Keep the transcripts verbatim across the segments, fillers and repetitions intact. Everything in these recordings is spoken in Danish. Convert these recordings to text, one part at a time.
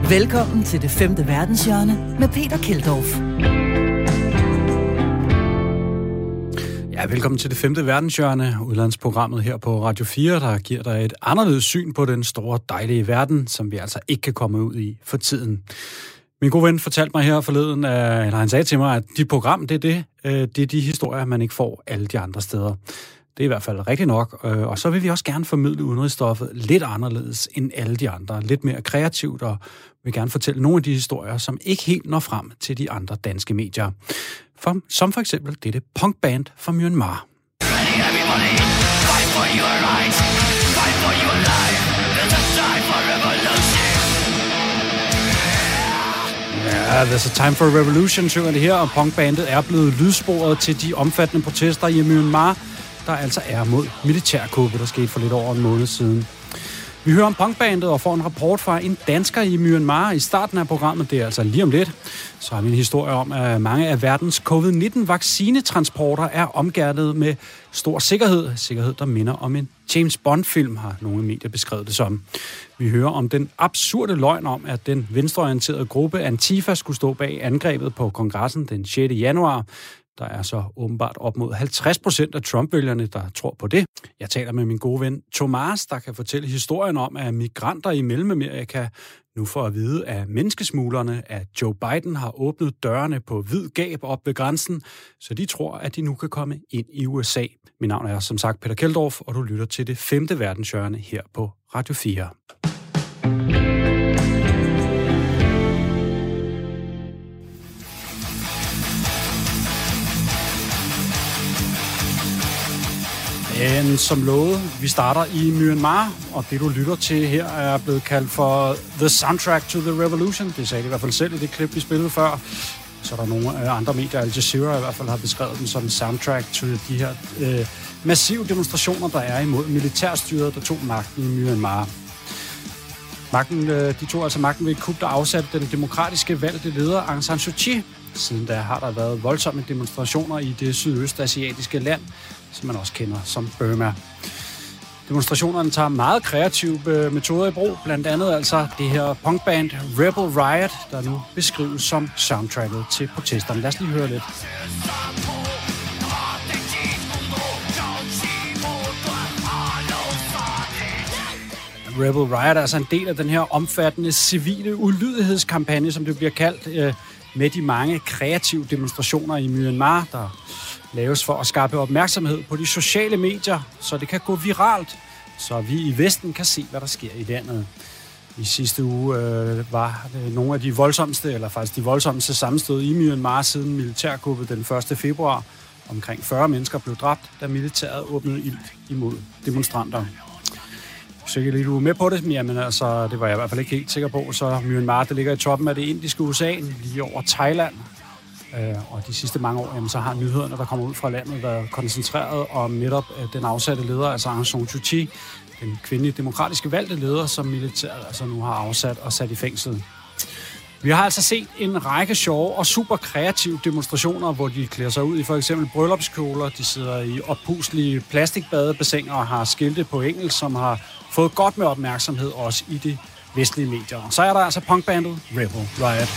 Velkommen til Det Femte Verdenshjørne med Peter Keldorf. Ja, velkommen til Det Femte Verdenshjørne, udlandsprogrammet her på Radio fire, der giver dig et anderledes syn på den store, dejlige verden, som vi altså ikke kan komme ud i for tiden. Min gode ven fortalte mig her forleden, eller han sagde til mig, at dit program, det er, det, det er de historier, man ikke får alle de andre steder. Det er i hvert fald rigtigt nok, og så vil vi også gerne formidle udenrigsstoffet lidt anderledes end alle de andre. Lidt mere kreativt, og vil gerne fortælle nogle af de historier, som ikke helt når frem til de andre danske medier. For, som for eksempel dette punkband fra Myanmar. Ja, there's a time for a revolution, synger det her, og punkbandet er blevet lydsporet til de omfattende protester i Myanmar, der altså er mod militærkuppet, der skete for lidt over en måned siden. Vi hører om punkbandet og får en rapport fra en dansker i Myanmar i starten af programmet. Det er altså lige om lidt. Så har vi en historie om, at mange af verdens covid nitten vaccinetransporter er omgærdet med stor sikkerhed. Sikkerhed, der minder om en James Bond-film, har nogle medier beskrevet det som. Vi hører om den absurde løgn om, at den venstreorienterede gruppe Antifa skulle stå bag angrebet på kongressen den sjette januar. Der er så åbenbart op mod halvtreds procent af Trump-vælgerne, der tror på det. Jeg taler med min gode ven Thomas, der kan fortælle historien om, at migranter i Mellemamerika nu får at vide af menneskesmuglerne, at Joe Biden har åbnet dørene på vid gab op ved grænsen, så de tror, at de nu kan komme ind i U S A. Mit navn er som sagt Peter Keldorf, og du lytter til Det Femte Verdenshjørne her på Radio fire. Men som lovet, vi starter i Myanmar, og det du lytter til her er blevet kaldt for The Soundtrack to the Revolution. Det sagde de i hvert fald selv i det klip, vi spillede før. Så er der nogle andre medier, Al Jazeera i hvert fald har beskrevet den som soundtrack til de her øh, massive demonstrationer, der er imod militærstyret, der tog magten i Myanmar. Magten, øh, de tog altså magten ved et kup, der afsatte den demokratiske valgte leder Aung San Suu Kyi. Siden da har der været voldsomme demonstrationer i det sydøstasiatiske land, som man også kender som Burma. Demonstrationerne tager meget kreative metoder i brug, blandt andet altså det her punkband Rebel Riot, der nu beskrives som soundtracket til protesterne. Lad os lige høre lidt. Rebel Riot er altså en del af den her omfattende civile ulydighedskampagne, som det bliver kaldt, med de mange kreative demonstrationer i Myanmar, der laves for at skabe opmærksomhed på de sociale medier, så det kan gå viralt, så vi i Vesten kan se, hvad der sker i landet. I sidste uge øh, var nogle af de voldsomste, eller faktisk de voldsomste sammenstød i Myanmar siden militærkuppet den første februar. Omkring fyrre mennesker blev dræbt, da militæret åbnede ild imod demonstranter. Så jeg lige du er med på det, men jamen, altså, det var jeg i hvert fald ikke helt sikker på. Så Myanmar, det ligger i toppen af det indiske U S A, lige over Thailand. Øh, og de sidste mange år, jamen, så har nyhederne, der kommer ud fra landet, været koncentreret om netop øh, den afsatte leder, altså Aung San Suu Kyi, den kvindelige demokratiske valgte leder, som militæret altså nu har afsat og sat i fængsel. Vi har altså set en række sjove og super kreative demonstrationer, hvor de klæder sig ud i for eksempel bryllupskjoler, de sidder i oppustelige plastikbadebassiner og har skilte på engelsk, som har fået godt med opmærksomhed også i de vestlige medier. Og så er der altså punkbandet Rebel Riot.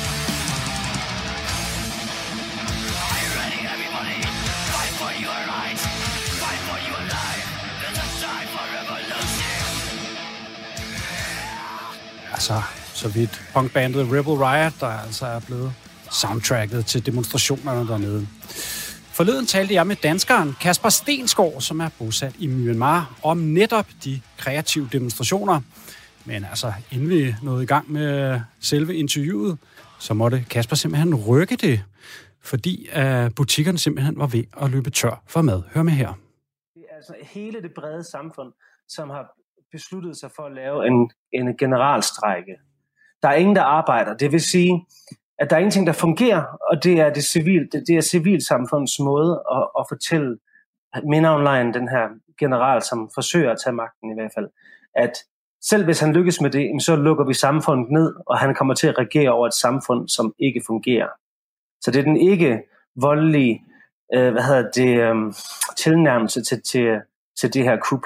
Altså, så vidt punkbandet Rebel Riot, der altså er blevet soundtracket til demonstrationerne dernede. Forleden talte jeg med danskeren Kasper Stensgaard, som er bosat i Myanmar, om netop de kreative demonstrationer. Men altså, inden vi nåede i gang med selve interviewet, så måtte Kasper simpelthen rykke det, fordi uh, butikkerne simpelthen var ved at løbe tør for mad. Hør med her. Det er altså hele det brede samfund, som har besluttet sig for at lave en, en generalstrejke. Der er ingen, der arbejder. Det vil sige, at der er ingenting, der fungerer, og det er det civil, det, det er civilsamfundets måde at, at fortælle Min Aung Hlaing, den her general, som forsøger at tage magten i hvert fald, at selv hvis han lykkes med det, så lukker vi samfundet ned, og han kommer til at regere over et samfund, som ikke fungerer. Så det er den ikke voldelige øh, hvad hedder det, øh, tilnærmelse til, til, til det her kup her.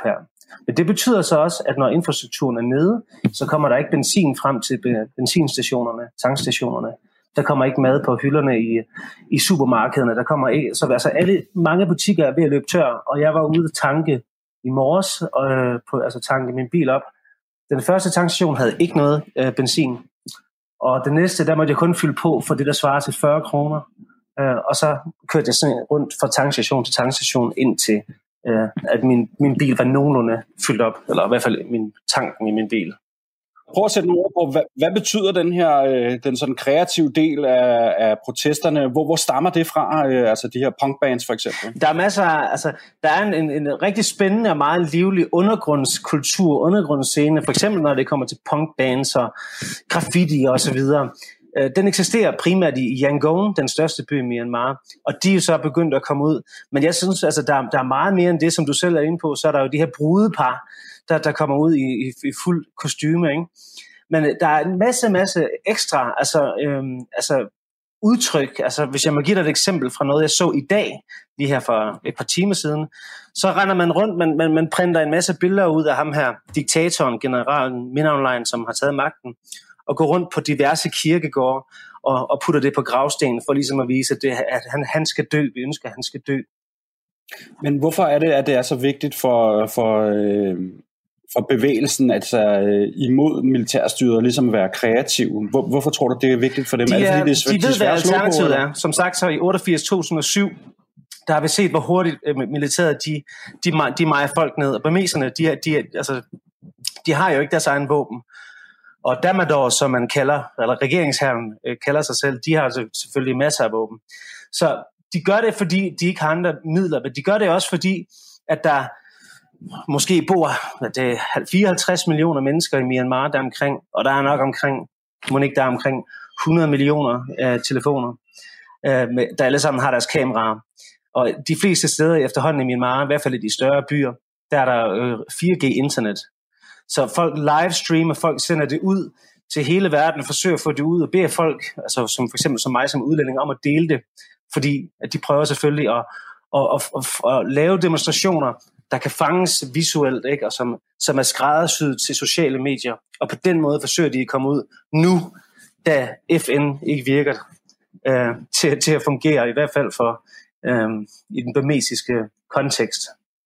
Men det betyder så også, at når infrastrukturen er nede, så kommer der ikke benzin frem til benzinstationerne, tankstationerne. Der kommer ikke mad på hylderne i, i supermarkederne. Der kommer ikke, så altså alle, mange butikker er ved at løbe tør, og jeg var ude at tanke i morges, og, på, altså tanke min bil op. Den første tankstation havde ikke noget øh, benzin, og den næste, der måtte jeg kun fylde på for det, der svarer til fyrre kroner. Øh, og så kørte jeg sådan rundt fra tankstation til tankstation indtil, øh, at min, min bil var nogenlunde fyldt op, eller i hvert fald min tanken i min bil. Prøv at sætte nogle ord på, hvad, hvad betyder den her øh, den sådan kreative del af, af protesterne? Hvor, hvor stammer det fra, øh, altså de her punkbands for eksempel? Der er masser af, altså der er en, en, en rigtig spændende og meget livlig undergrundskultur, undergrundsscene, for eksempel når det kommer til punkbands og graffiti og så videre. Øh, den eksisterer primært i Yangon, den største by i Myanmar, og de er jo så begyndt at komme ud. Men jeg synes, altså der, der er meget mere end det, som du selv er inde på, så er der jo de her brudepar, Der, der kommer ud i, i, i fuld kostyme, ikke? Men der er en masse, masse ekstra altså, øhm, altså udtryk. Altså, hvis jeg må give dig et eksempel fra noget, jeg så i dag, lige her for et par timer siden, så render man rundt, man, man, man printer en masse billeder ud af ham her, diktatoren, generalen Min Aung Hlaing, som har taget magten, og går rundt på diverse kirkegårde og, og putter det på gravstenen, for ligesom at vise, at, det, at han, han skal dø, vi ønsker, at han skal dø. Men hvorfor er det, at det er så vigtigt for... for øh for bevægelsen, altså øh, imod militærstyret, ligesom at være kreativ? Hvor, hvorfor tror du, det er vigtigt for dem? De, er, er det, fordi, det er, de ved, hvad alternativet er. Som sagt, så i otteogfirs to tusind og syv, der har vi set, hvor hurtigt øh, militæret, de, de, de mejer folk ned. Og burmeserne, de, de, altså, de har jo ikke deres egen våben. Og Damador, som man kalder, eller regeringsherren øh, kalder sig selv, de har altså selvfølgelig masser af våben. Så de gør det, fordi de ikke har andre midler, men de gør det også, fordi at der måske bor det fireoghalvtreds millioner mennesker i Myanmar der omkring, og der er nok omkring, må ikke der er omkring hundrede millioner øh, telefoner, øh, med, der alle sammen har deres kameraer. Og de fleste steder efterhånden i Myanmar, i hvert fald i de større byer, der er der øh, fire G internet. Så folk livestreamer, folk sender det ud til hele verden, forsøger at få det ud og beder folk, altså som for eksempel som mig som udlænding, om at dele det, fordi at de prøver selvfølgelig at, at, at, at, at lave demonstrationer, der kan fanges visuelt, ikke? Og som, som er skræddersyet til sociale medier. Og på den måde forsøger de at komme ud nu, da F N ikke virker øh, til, til at fungere, i hvert fald for øh, i den burmesiske kontekst.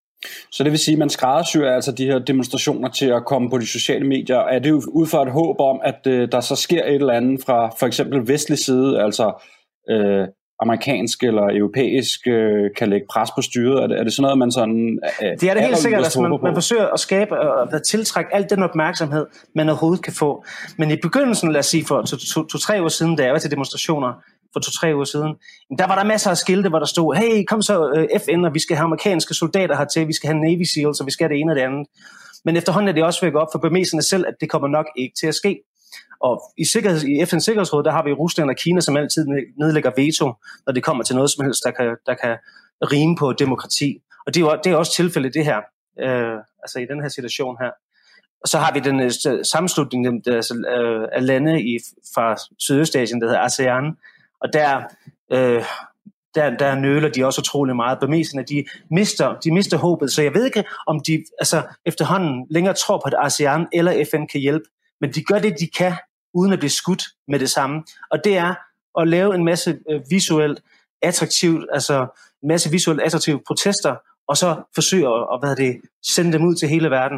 Så det vil sige, at man skræddersyr altså de her demonstrationer til at komme på de sociale medier. Er det jo ud fra et håb om, at øh, der så sker et eller andet fra for eksempel vestlig side, altså øh, amerikansk eller europæisk, øh, kan lægge pres på styret? Er det, er det sådan noget, man sådan... Øh, det er det helt sikkert, altså man, man forsøger at skabe og at tiltrække al den opmærksomhed, man overhovedet kan få. Men i begyndelsen, lad os sige for to-tre to, to, år siden, da jeg var til demonstrationer for to-tre uger siden, der var der masser af skilte, hvor der stod, hey, kom så uh, F N, og vi skal have amerikanske soldater hertil, vi skal have Navy Seals, og vi skal have det ene og det andet. Men efterhånden er det også ved at gå op for burmeserne selv, at det kommer nok ikke til at ske. Og i, sikkerheds, i F N's Sikkerhedsråd, der har vi Rusland og Kina, som altid nedlægger veto, når det kommer til noget som helst, der kan, der kan rime på demokrati. Og det er, jo, det er også tilfældet det her, øh, altså i den her situation her. Og så har vi den øh, sammenslutning altså, øh, af lande i, fra Sydøstasien, der hedder ASEAN, og der, øh, der, der nøler de også utrolig meget. Burmeserne, de mister, de mister håbet, så jeg ved ikke, om de altså, efterhånden længere tror på, at ASEAN eller F N kan hjælpe, men de gør det, de kan, uden at blive skudt med det samme. Og det er at lave en masse øh, visuelt attraktivt, altså en masse visuelt attraktive protester, og så forsøge at, at hvad det, sende dem ud til hele verden.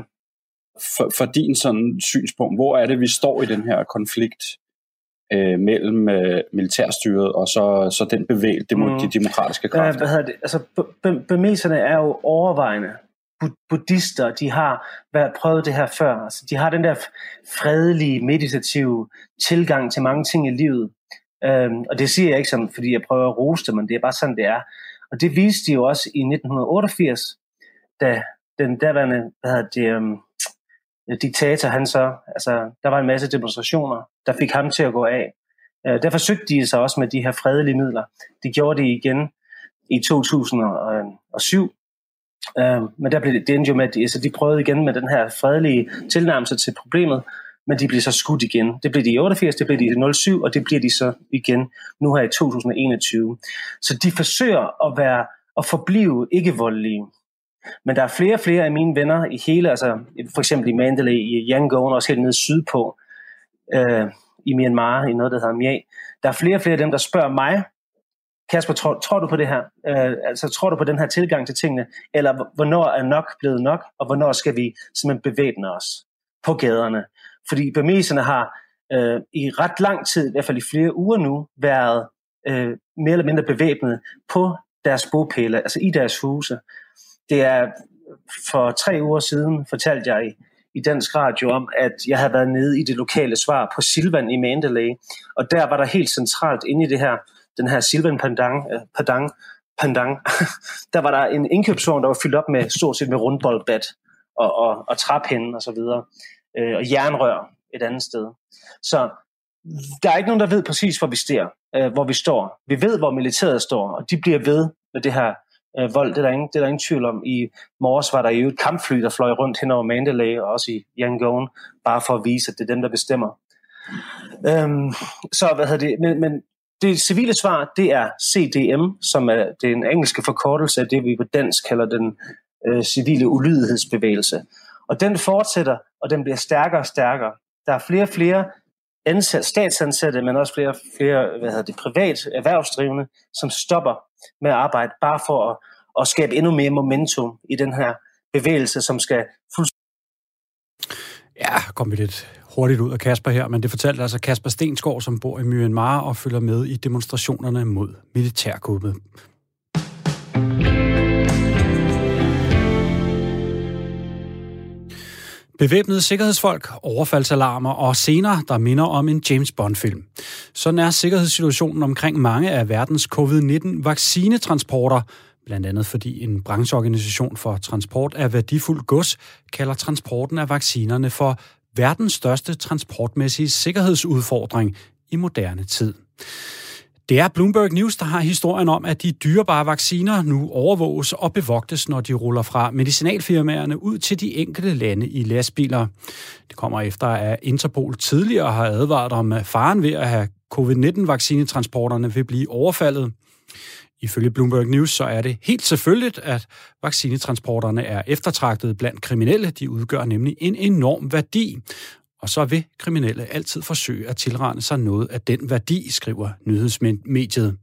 For, for din sådan synspunkt, hvor er det, vi står i den her konflikt øh, mellem øh, militærstyret og så, så den bevægelse, demo, mm. de demokratiske kræfter? Ja, hvad hedder det? Altså, burmeserne er jo overvejende buddhister, de har været prøvet det her før. Altså, de har den der fredelige, meditative tilgang til mange ting i livet. Øhm, og det siger jeg ikke sådan, fordi jeg prøver at rose dem, men det er bare sådan, det er. Og det viste de jo også i nitten otteogfirs, da den derværende, hvad hedder det, um, diktator, han så, altså, der var en masse demonstrationer, der fik ham til at gå af. Øh, der forsøgte de sig også med de her fredelige midler. Det gjorde de igen i to tusind og syv. Uh, men der blev det, det endte jo med, at de, altså de prøvede igen med den her fredelige tilnærmelse til problemet, men de blev så skudt igen. Det blev de i otteogfirs, det blev de i nul syv, og det bliver de så igen nu her i to tusind og enogtyve. Så de forsøger at være at forblive ikke voldelige. Men der er flere og flere af mine venner i hele, altså for eksempel i Mandalay, i Yangon, også helt nede sydpå, øh, i Myanmar, i noget, der hedder Mya. Der er flere og flere af dem, der spørger mig, Kasper, tror, tror du på det her? Øh, altså, tror du på den her tilgang til tingene? Eller hvornår er nok blevet nok, og hvornår skal vi simpelthen bevæbne os på gaderne? Fordi burmeserne har øh, i ret lang tid, i hvert fald i flere uger nu, været øh, mere eller mindre bevæbnet på deres bopæle, altså i deres huse. Det er for tre uger siden, fortalte jeg i, i dansk radio om, at jeg havde været nede i det lokale svar på Silvan i Mandalay, og der var der helt centralt inde i det her, den her Silvan Padang, Padang, Padang der var der en indkøbsvogn, der var fyldt op med stort set med rundboldbat og, og, og træpinde og så videre, øh, og jernrør et andet sted. Så der er ikke nogen, der ved præcis, hvor vi står. Øh, hvor vi står. Vi ved, hvor militæret står, og de bliver ved med det her øh, vold. Det er, der ingen, det er der ingen tvivl om. I morges var der jo et kampfly, der fløj rundt hen over Mandalay, og også i Yangon, bare for at vise, at det er dem, der bestemmer. Øhm, så hvad hedder det? Men, men det civile svar, det er C D M, som er den engelske forkortelse af det, vi på dansk kalder den øh, civile ulydighedsbevægelse. Og den fortsætter, og den bliver stærkere og stærkere. Der er flere og flere ansat, statsansatte, men også flere og flere hvad hedder det, privat erhvervsdrivende, som stopper med at arbejde, bare for at, at skabe endnu mere momentum i den her bevægelse, som skal fuldstændig... Ja, kom vi lidt hurtigt ud af Kasper her, men det fortalte altså Kasper Stensgaard, som bor i Myanmar og følger med i demonstrationerne mod militærkuppet. Bevæbnede sikkerhedsfolk, overfaldsalarmer og scener, der minder om en James Bond-film. Sådan er sikkerhedssituationen omkring mange af verdens covid nitten vaccinetransporter, blandt andet fordi en brancheorganisation for transport af værdifuld gods kalder transporten af vaccinerne for verdens største transportmæssige sikkerhedsudfordring i moderne tid. Det er Bloomberg News, der har historien om, at de dyrebare vacciner nu overvåges og bevogtes, når de ruller fra medicinalfirmaerne ud til de enkelte lande i lastbiler. Det kommer efter, at Interpol tidligere har advaret om faren ved at have covid nitten vaccinetransporterne vil blive overfaldet. Ifølge Bloomberg News så er det helt selvfølgeligt, at vaccinetransporterne er eftertragtede blandt kriminelle. De udgør nemlig en enorm værdi. Og så vil kriminelle altid forsøge at tilrane sig noget af den værdi, skriver nyhedsmediet.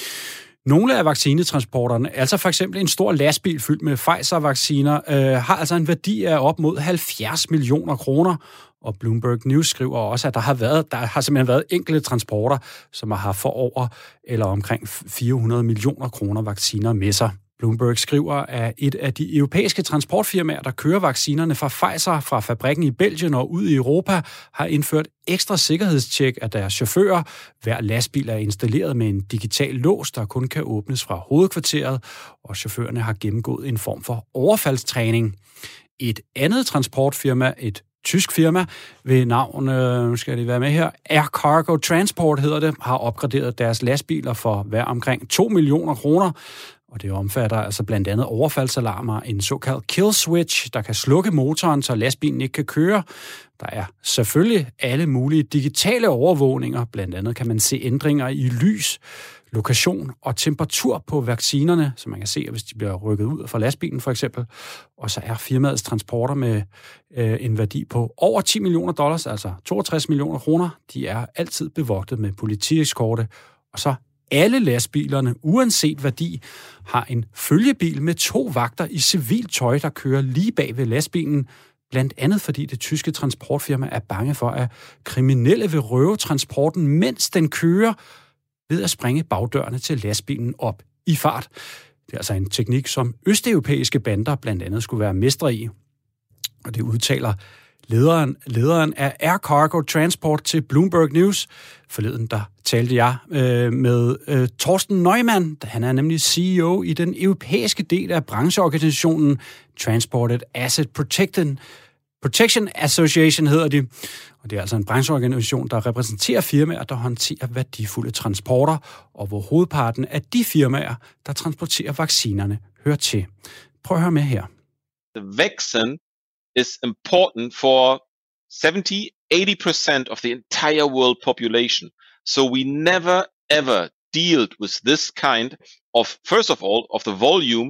Nogle af vaccinetransporterne, altså for eksempel en stor lastbil fyldt med Pfizer-vacciner, øh, har altså en værdi af op mod halvfjerds millioner kroner. Og Bloomberg News skriver også, at der har, været, der har simpelthen været enkelte transporter, som har haft for over eller omkring fire hundrede millioner kroner vacciner med sig. Bloomberg skriver, at et af de europæiske transportfirmaer, der kører vaccinerne fra Pfizer fra fabrikken i Belgien og ud i Europa, har indført ekstra sikkerhedstjek af deres chauffører. Hver lastbil er installeret med en digital lås, der kun kan åbnes fra hovedkvarteret, og chaufførerne har gennemgået en form for overfaldstræning. Et andet transportfirma, et tysk firma ved navn, øh, skal det være med her, Air Cargo Transport hedder det, har opgraderet deres lastbiler for hver omkring to millioner kroner. Og det omfatter altså blandt andet overfaldsalarmer, en såkaldt kill switch, der kan slukke motoren, så lastbilen ikke kan køre. Der er selvfølgelig alle mulige digitale overvågninger. Blandt andet kan man se ændringer i lys, lokation og temperatur på vaccinerne, så man kan se, hvis de bliver rykket ud fra lastbilen for eksempel. Og så er firmaets transporter med øh, en værdi på over ti millioner dollars, altså toogtres millioner kroner. De er altid bevogtet med politieskorte, og så alle lastbilerne, uanset værdi, har en følgebil med to vagter i civilt tøj, der kører lige bag ved lastbilen. Blandt andet fordi det tyske transportfirma er bange for, at kriminelle vil røve transporten, mens den kører, ved at springe bagdørene til lastbilen op i fart. Det er altså en teknik, som østeuropæiske bander blandt andet skulle være mestre i. Og det udtaler Lederen, lederen af Air Cargo Transport til Bloomberg News. Forleden der talte jeg øh, med øh, Torsten Neumann. Han er nemlig C E O i den europæiske del af brancheorganisationen Transported Asset Protection, Protection Association hedder de. Og det er altså en brancheorganisation, der repræsenterer firmaer, der håndterer værdifulde transporter, og hvor hovedparten af de firmaer, der transporterer vaccinerne, hører til. Prøv at høre med her. The vaccine is important for seventy to eighty percent of the entire world population. So we never ever dealt with this kind of, first of all, of the volume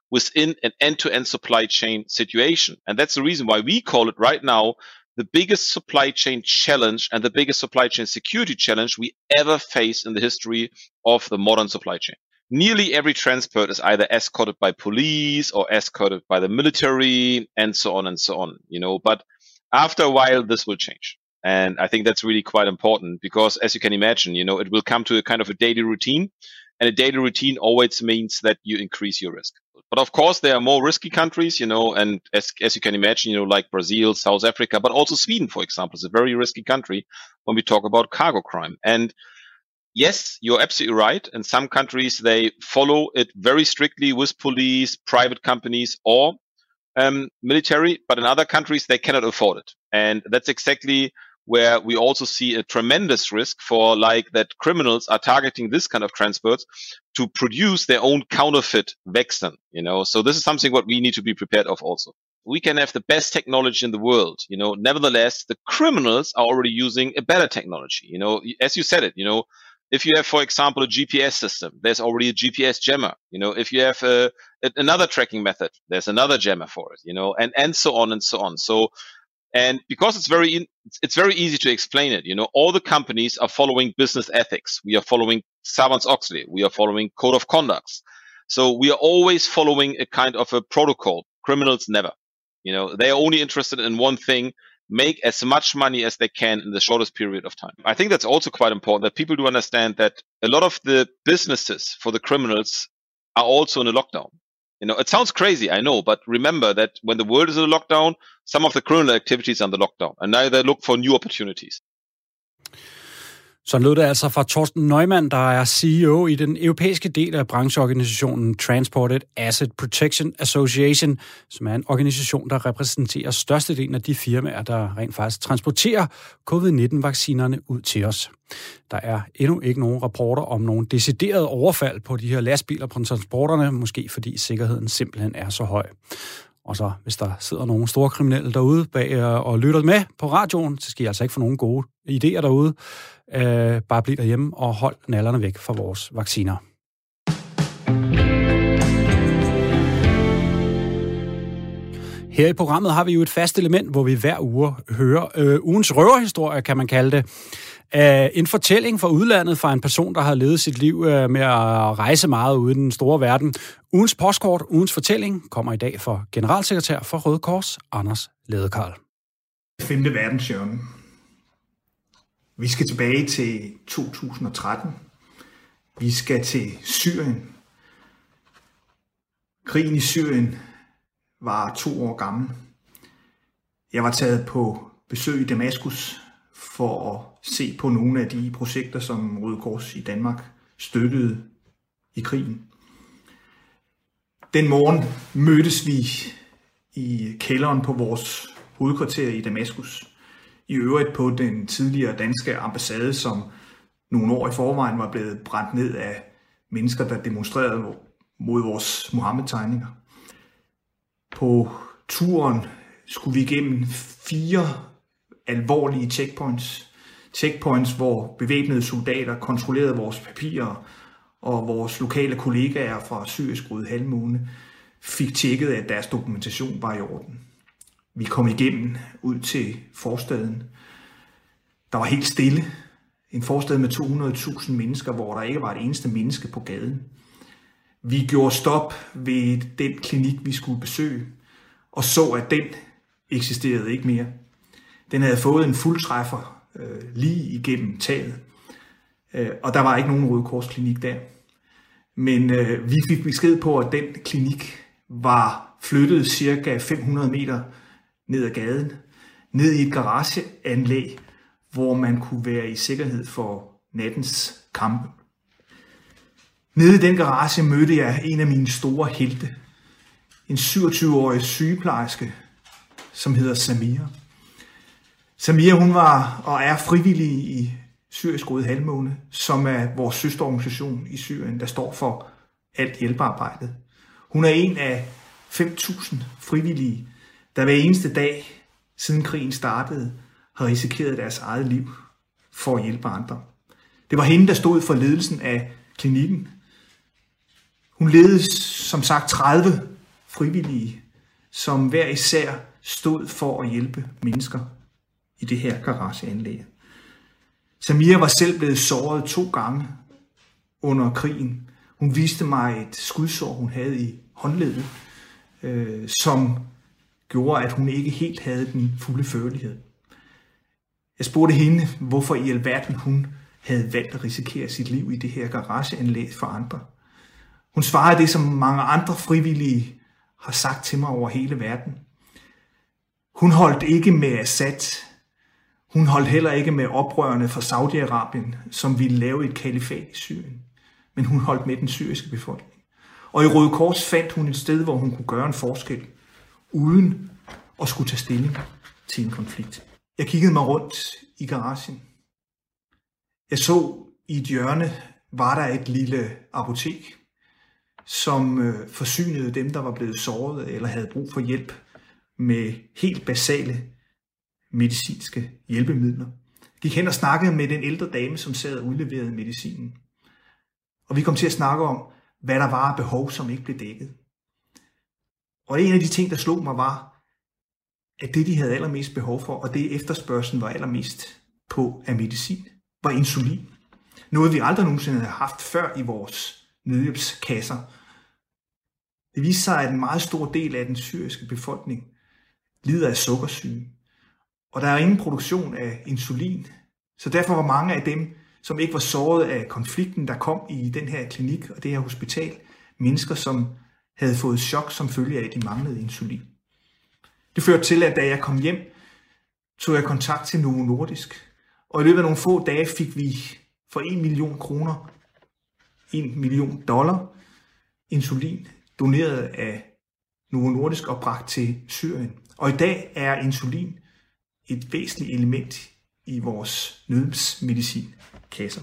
within an end-to-end supply chain situation. And that's the reason why we call it right now the biggest supply chain challenge and the biggest supply chain security challenge we ever faced in the history of the modern supply chain. Nearly every transport is either escorted by police or escorted by the military and so on and so on, you know, but after a while, this will change. And I think that's really quite important because as you can imagine, you know, it will come to a kind of a daily routine, and a daily routine always means that you increase your risk. But of course, there are more risky countries, you know, and as, as you can imagine, you know, like Brazil, South Africa, but also Sweden, for example, is a very risky country when we talk about cargo crime. And yes, you're absolutely right. In some countries, they follow it very strictly with police, private companies, or um, military. But in other countries, they cannot afford it. And that's exactly where we also see a tremendous risk for like that criminals are targeting this kind of transports to produce their own counterfeit vaccine, you know. So this is something what we need to be prepared of also. We can have the best technology in the world, you know. Nevertheless, the criminals are already using a better technology, you know. As you said it, you know, if you have, for example, a G P S system, there's already a G P S jammer, you know. If you have a, a, another tracking method, there's another jammer for it, you know, and, and so on and so on. So, and because it's very, in, it's very easy to explain it, you know, all the companies are following business ethics. We are following Sarbanes-Oxley. We are following code of conducts. So we are always following a kind of a protocol. Criminals never, you know, they are only interested in one thing: make as much money as they can in the shortest period of time. I think that's also quite important that people do understand that a lot of the businesses for the criminals are also in a lockdown. You know, it sounds crazy, I know, but remember that when the world is in a lockdown, some of the criminal activities are in the lockdown, and now they look for new opportunities. Så lød det altså fra Torsten Neumann, der er C E O i den europæiske del af brancheorganisationen Transported Asset Protection Association, som er en organisation, der repræsenterer størstedelen af de firmaer, der rent faktisk transporterer covid nitten-vaccinerne ud til os. Der er endnu ikke nogen rapporter om nogen decideret overfald på de her lastbiler på transporterne, måske fordi sikkerheden simpelthen er så høj. Og så, hvis der sidder nogle store kriminelle derude bag og lytter med på radioen, så skal I altså ikke få nogen gode idéer derude. Øh, bare bliv derhjemme og hold nallerne væk fra vores vacciner. Her i programmet har vi jo et fast element, hvor vi hver uge hører øh, ugens røverhistorie, kan man kalde det. Uh, en fortælling fra udlandet fra en person, der har levet sit liv uh, med at rejse meget ude i den store verden. Ugens postkort, ugens fortælling, kommer i dag fra generalsekretær for Røde Kors, Anders Ladekarl. Femte verdenshjørne. Vi skal tilbage til to tusind og tretten. Vi skal til Syrien. Krigen i Syrien var to år gammel. Jeg var taget på besøg i Damaskus for at se på nogle af de projekter, som Røde Kors i Danmark støttede i krigen. Den morgen mødtes vi i kælderen på vores hovedkvarter i Damaskus. I øvrigt på den tidligere danske ambassade, som nogle år i forvejen var blevet brændt ned af mennesker, der demonstrerede mod vores Muhammed-tegninger. På turen skulle vi igennem fire alvorlige checkpoints. Checkpoints, hvor bevæbnede soldater kontrollerede vores papirer, og vores lokale kollegaer fra Syrisk Røde Halvmåne fik tjekket, at deres dokumentation var i orden. Vi kom igennem ud til forstaden. Der var helt stille. En forstad med to hundrede tusind mennesker, hvor der ikke var et eneste menneske på gaden. Vi gjorde stop ved den klinik, vi skulle besøge, og så, at den eksisterede ikke mere. Den havde fået en fuldtræffer øh, lige igennem taget, øh, og der var ikke nogen Røde Kors klinik der. Men øh, vi fik besked på, at den klinik var flyttet cirka fem hundrede meter ned ad gaden, ned i et garageanlæg, hvor man kunne være i sikkerhed for nattens kampe. Nede i den garage mødte jeg en af mine store helte, en syvogtyve-årig sygeplejerske, som hedder Samira. Samira, hun var og er frivillig i Syrisk Røde Halvmåne, som er vores søsterorganisation i Syrien, der står for alt hjælpearbejdet. Hun er en af fem tusind frivillige, der hver eneste dag, siden krigen startede, har risikeret deres eget liv for at hjælpe andre. Det var hende, der stod for ledelsen af klinikken. Hun ledede som sagt tredive frivillige, som hver især stod for at hjælpe mennesker i det her garageanlæg. Samia var selv blevet såret to gange under krigen. Hun viste mig et skudsår, hun havde i håndleddet, øh, som gjorde, at hun ikke helt havde den fulde førlighed. Jeg spurgte hende, hvorfor i alverden hun havde valgt at risikere sit liv i det her garageanlæg for andre. Hun svarede det, som mange andre frivillige har sagt til mig over hele verden. Hun holdt ikke med Assad. Hun holdt heller ikke med oprørerne fra Saudi-Arabien, som ville lave et kalifat i Syrien. Men hun holdt med den syriske befolkning. Og i Røde Kors fandt hun et sted, hvor hun kunne gøre en forskel, uden at skulle tage stilling til en konflikt. Jeg kiggede mig rundt i garagen. Jeg så i et hjørne, var der et lille apotek, som øh, forsynede dem, der var blevet såret eller havde brug for hjælp med helt basale medicinske hjælpemidler. Jeg gik hen og snakkede med den ældre dame, som sad og udleverede medicinen. Og vi kom til at snakke om, hvad der var af behov, som ikke blev dækket. Og en af de ting, der slog mig, var, at det, de havde allermest behov for, og det efterspørgselen var allermest på af medicin, var insulin. Noget, vi aldrig nogensinde havde haft før i vores nødhjælpskasser. Det viste sig, at en meget stor del af den syriske befolkning lider af sukkersyge. Og der er ingen produktion af insulin. Så derfor var mange af dem, som ikke var såret af konflikten, der kom i den her klinik og det her hospital, mennesker, som havde fået chok som følge af, at de manglede insulin. Det førte til, at da jeg kom hjem, tog jeg kontakt til Novo Nordisk. Og i løbet af nogle få dage fik vi for en million kroner, en million dollar, insulin doneret af Novo Nordisk og bragt til Syrien. Og i dag er insulin et væsentligt element i vores nødhjælpsmedicinkasser.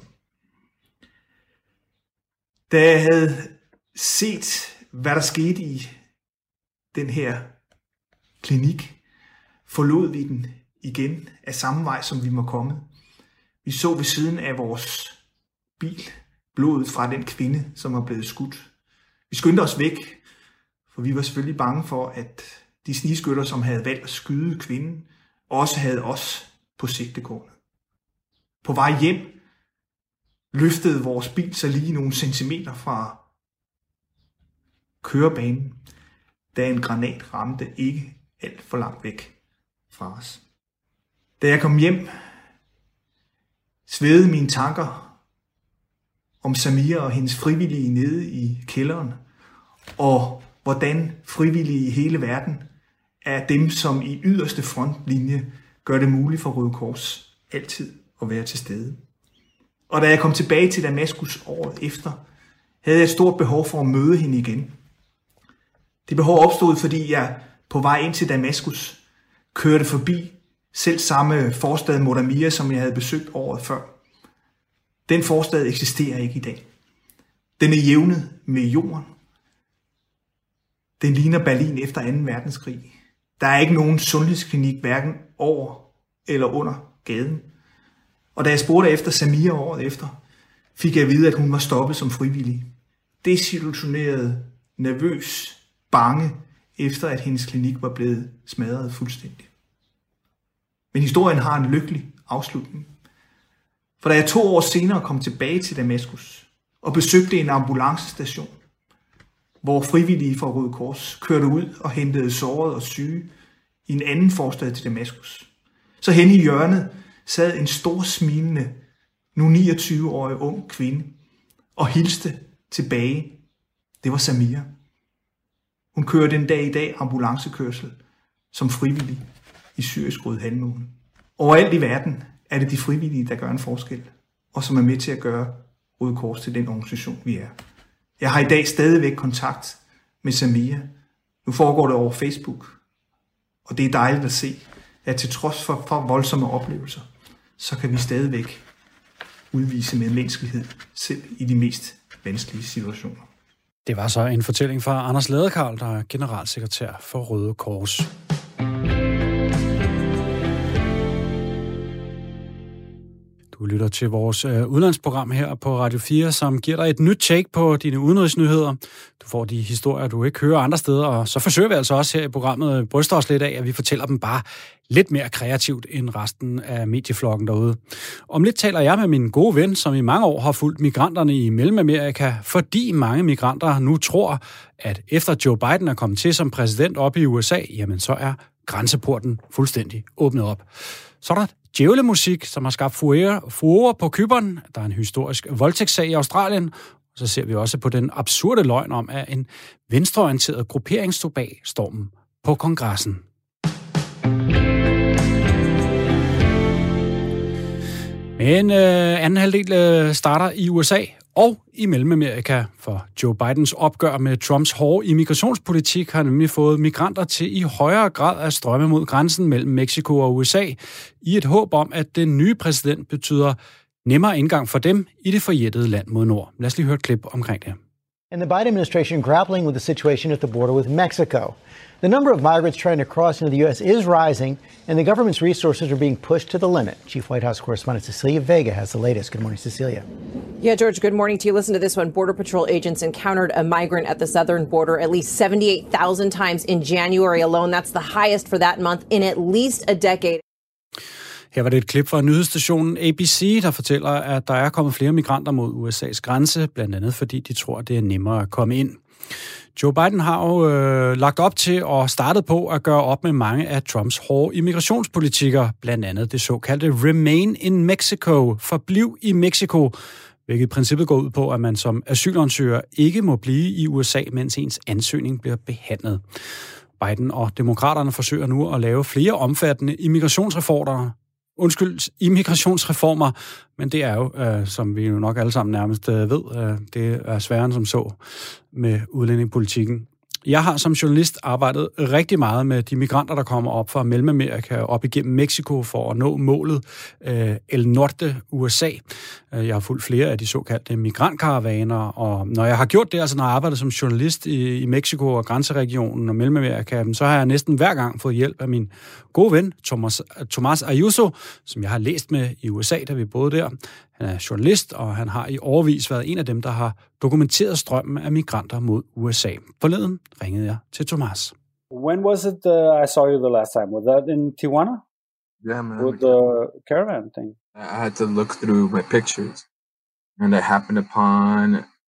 Da jeg havde set, hvad der skete i den her klinik, forlod vi den igen af samme vej, som vi var kommet. Vi så ved siden af vores bil blodet fra den kvinde, som var blevet skudt. Vi skyndte os væk, for vi var selvfølgelig bange for, at de snigskytter, som havde valgt at skyde kvinden, også havde os på sigtekornet. På vej hjem løftede vores bil sig lige nogle centimeter fra kørebanen, da en granat ramte ikke alt for langt væk fra os. Da jeg kom hjem, svedede mine tanker om Samia og hendes frivillige nede i kælderen, og hvordan frivillige i hele verden er dem, som i yderste frontlinje gør det muligt for Røde Kors altid at være til stede. Og da jeg kom tilbage til Damaskus året efter, havde jeg et stort behov for at møde hende igen. Det behov opstod, fordi jeg på vej ind til Damaskus kørte forbi selv samme forstad Modamia, som jeg havde besøgt året før. Den forstad eksisterer ikke i dag. Den er jævnet med jorden. Den ligner Berlin efter anden verdenskrig. Der er ikke nogen sundhedsklinik hverken over eller under gaden. Og da jeg spurgte efter Samia året efter, fik jeg at vide, at hun var stoppet som frivillig. Desillusioneret, nervøs, bange, efter at hendes klinik var blevet smadret fuldstændig. Men historien har en lykkelig afslutning. For da jeg to år senere kom tilbage til Damaskus og besøgte en ambulancestation, hvor frivillige fra Røde Kors kørte ud og hentede sårede og syge i en anden forstad til Damaskus, så hen i hjørnet sad en stor smilende, nu niogtyve-årig ung kvinde og hilste tilbage. Det var Samia. Hun kører den dag i dag ambulancekørsel som frivillig i Syrisk Røde Halvmåne. Overalt i verden er det de frivillige, der gør en forskel, og som er med til at gøre Røde Kors til den organisation, vi er. Jeg har i dag stadigvæk kontakt med Samia. Nu foregår det over Facebook, og det er dejligt at se, at til trods for, for voldsomme oplevelser, så kan vi stadigvæk udvise medmenneskelighed selv i de mest vanskelige situationer. Det var så en fortælling fra Anders Ladekarl, der er generalsekretær for Røde Kors. Du lytter til vores øh, udlandsprogram her på Radio fire, som giver dig et nyt take på dine udenrigsnyheder. Du får de historier, du ikke hører andre steder, og så forsøger vi altså også her i programmet bryster os lidt af, at vi fortæller dem bare lidt mere kreativt end resten af medieflokken derude. Om lidt taler jeg med min gode ven, som i mange år har fulgt migranterne i Mellemamerika, fordi mange migranter nu tror, at efter Joe Biden er kommet til som præsident op i U S A, jamen så er grænseporten fuldstændig åbnet op. Så er der djævlemusik, som har skabt furore på Cypern. Der er en historisk voldtægtssag i Australien. Så ser vi også på den absurde løgn om, at en venstreorienteret gruppering stod bag stormen på kongressen. Men øh, anden halvdel øh, starter i U S A og i Mellemamerika, for Joe Bidens opgør med Trumps hårde immigrationspolitik har nemlig fået migranter til i højere grad at strømme mod grænsen mellem Mexico og U S A, i et håb om, at den nye præsident betyder nemmere indgang for dem i det forjættede land mod nord. Lad os lige høre et klip omkring det. And the Biden administration grappling with the situation at the border with Mexico. The number of migrants trying to cross into the U S is rising, and the government's resources are being pushed to the limit. Chief White House correspondent Cecilia Vega has the latest. Good morning, Cecilia. Yeah, George, good morning to you. Listen to this one. Border Patrol agents encountered a migrant at the southern border at least seventy-eight thousand times in January alone. That's the highest for that month in at least a decade. Her var det et klip fra nyhedsstationen A B C, der fortæller, at der er kommet flere migranter mod U S A's grænse, blandt andet fordi de tror, det er nemmere at komme ind. Joe Biden har jo øh, lagt op til og startet på at gøre op med mange af Trumps hårde immigrationspolitikker, blandt andet det såkaldte Remain in Mexico, forbliv i Mexico, hvilket i princippet går ud på, at man som asylansøger ikke må blive i U S A, mens ens ansøgning bliver behandlet. Biden og demokraterne forsøger nu at lave flere omfattende immigrationsreformer, Undskyld, immigrationsreformer, men det er jo, øh, som vi jo nok alle sammen nærmest øh, ved, øh, det er sværere end som så med udlændingepolitikken. Jeg har som journalist arbejdet rigtig meget med de migranter, der kommer op fra Mellemamerika op igennem Mexico for at nå målet øh, El Norte, U S A. Jeg har fulgt flere af de såkaldte migrantkaravaner, og når jeg har gjort det, altså når jeg har arbejdet som journalist i, i Mexico og grænseregionen og Mellemamerika, så har jeg næsten hver gang fået hjælp af min gode ven, Thomas, Thomas Ayuso, som jeg har læst med i U S A, da vi boede der. Han er journalist, og han har i årevis været en af dem, der har dokumenteret strømmen af migranter mod U S A. Forleden ringede jeg til Thomas. When was it uh, I saw you the last time? Was that in Tijuana? Yeah, man. With the caravan thing? I had to look through my pictures, and I happened upon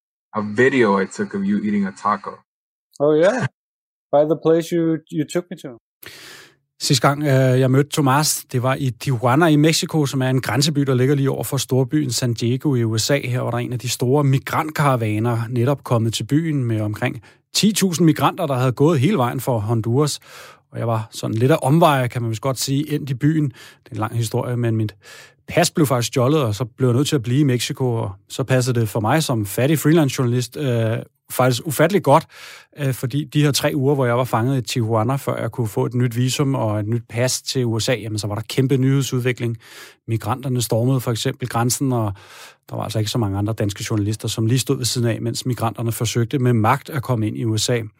a video I took of you eating a taco. Oh yeah, by the place you you took me to. Sidste gang jeg mødte Thomas, det var i Tijuana i Mexico, som er en grænseby, der ligger lige over for storbyen San Diego i U S A. Her var der en af de store migrantkaravaner netop kommet til byen med omkring ti tusind migranter, der havde gået hele vejen for Honduras. Og jeg var sådan lidt af omveje, kan man vist godt sige, ind i byen. Det er en lang historie, men mit pas blev faktisk stjålet, og så blev jeg nødt til at blive i Mexico. Og så passede det for mig som fattig freelance-journalist øh, faktisk ufatteligt godt, øh, fordi de her tre uger, hvor jeg var fanget i Tijuana, før jeg kunne få et nyt visum og et nyt pas til U S A, jamen så var der kæmpe nyhedsudvikling. Migranterne stormede for eksempel grænsen, og der var altså ikke så mange andre danske journalister, som lige stod ved siden af, mens migranterne forsøgte med magt at komme ind i U S A.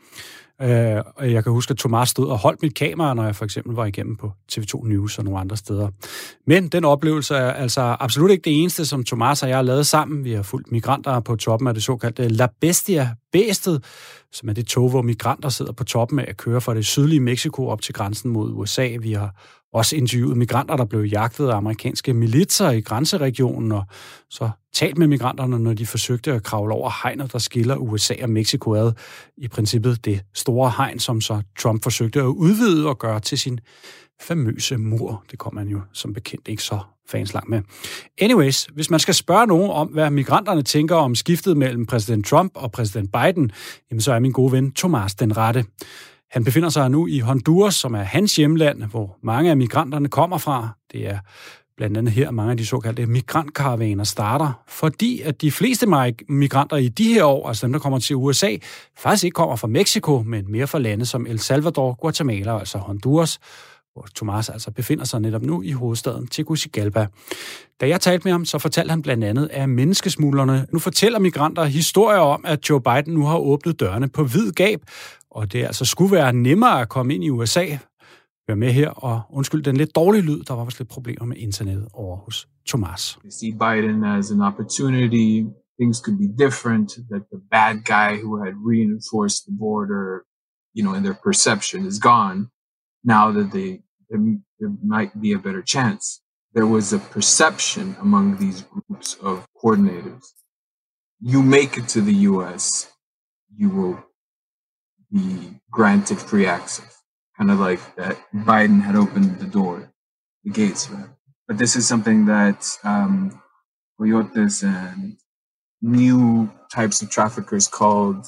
Øh, og jeg kan huske, at Thomas stod og holdt mit kamera, når jeg for eksempel var igennem på T V to News og nogle andre steder. Men den oplevelse er altså absolut ikke det eneste, som Thomas og jeg har lavet sammen. Vi har fulgt migranter på toppen af det såkaldte La Bestia, bæstet, som er det tog, hvor migranter sidder på toppen af at køre fra det sydlige Mexico op til grænsen mod U S A. Vi har også interviewet migranter, der blev jagtet af amerikanske militser i grænseregionen, og så talt med migranterne, når de forsøgte at kravle over hegnet, der skiller U S A og Mexico ad. I princippet det store hegn, som så Trump forsøgte at udvide og gøre til sin famøse mur. Det kom man jo som bekendt ikke så fans langt med. Anyways, hvis man skal spørge nogen om, hvad migranterne tænker om skiftet mellem præsident Trump og præsident Biden, jamen så er min gode ven Thomas den rette. Han befinder sig nu i Honduras, som er hans hjemland, hvor mange af migranterne kommer fra. Det er blandt andet her mange af de såkaldte migrantkaravaner starter, fordi at de fleste migranter i de her år, altså dem, der kommer til U S A, faktisk ikke kommer fra Mexico, men mere fra lande som El Salvador, Guatemala, altså Honduras, hvor Thomas altså befinder sig netop nu i hovedstaden Tegucigalpa. Da jeg talte med ham, så fortalte han blandt andet, at menneskesmuglerne nu fortæller migranter historier om, at Joe Biden nu har åbnet dørene på vid gab, og det altså skulle være nemmere at komme ind i U S A, Hør med her, og undskyld den lidt dårlige lyd, der var vist lidt problemer med internettet over hos Thomas. They see Biden as an opportunity. Things could be different, that the bad guy who had reinforced the border, you know, in their perception is gone. Now that they, there, there might be a better chance. There was a perception among these groups of coordinators. You make it to the U S, you will be granted free access. Kind of like that Biden had opened the door, the gates for them. But this is something that um, coyotes and new types of traffickers called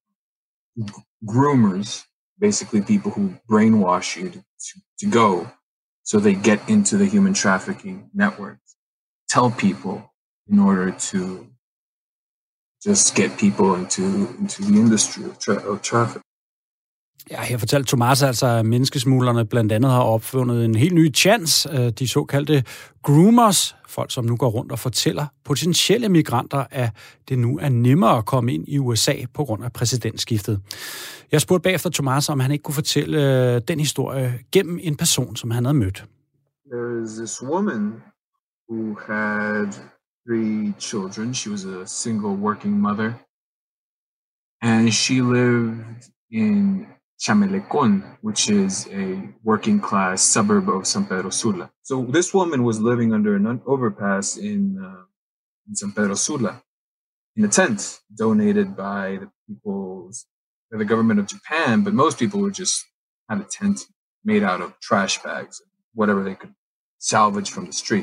groomers, basically people who brainwash you to, to, to go so they get into the human trafficking networks, tell people in order to just get people into, into the industry of, tra- of traffic. Ja, her fortalte Thomas altså, at menneskesmuglerne blandt andet har opfundet en helt ny chance, de såkaldte groomers, folk som nu går rundt og fortæller potentielle migranter, at det nu er nemmere at komme ind i U S A på grund af præsidentskiftet. Jeg spurgte bagefter Thomas, om han ikke kunne fortælle den historie gennem en person, som han havde mødt. There is this woman who had three children. She was a single working mother. And she lived in Chamelecon, which is a working class suburb of San Pedro Sula. So this woman was living under an overpass in, uh, in San Pedro Sula in a tent donated by the people, by the government of Japan, but most people were just had a tent made out of trash bags, whatever they could salvage from the street.